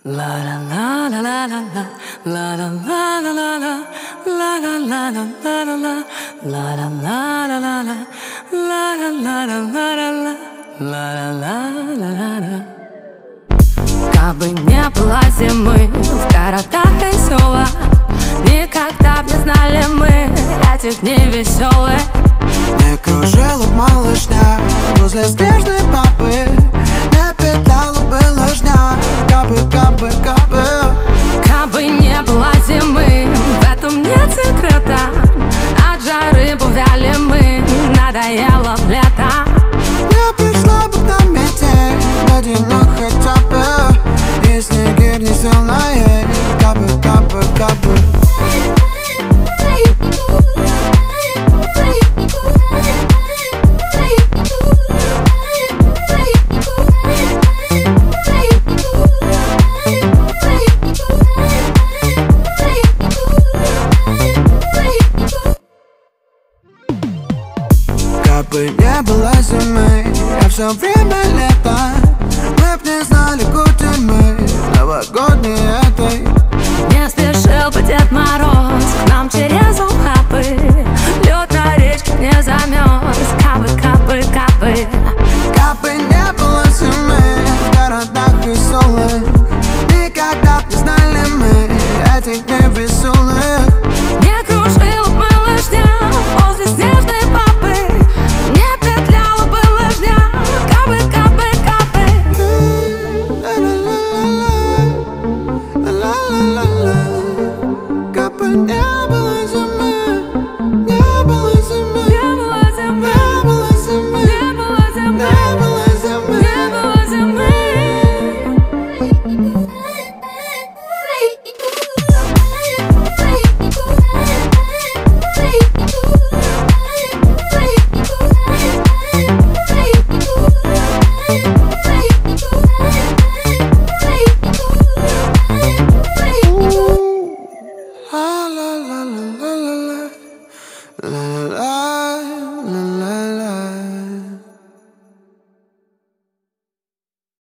Кабы не было зимы в городах и селах, никогда б не знали мы этих дней веселых. Не кружила б малышня возле снежной папы, не питала бы лыжня, кабы, кабы, кабы. Кабы не было зимы, в этом нет секрета, от жары бувяли мы, надоело в лето. Не пришла бы к нам метель, на денек хотя бы, и снегирь не сильнее, кабы, кабы, кабы. Кабы не было зимы, я все время лето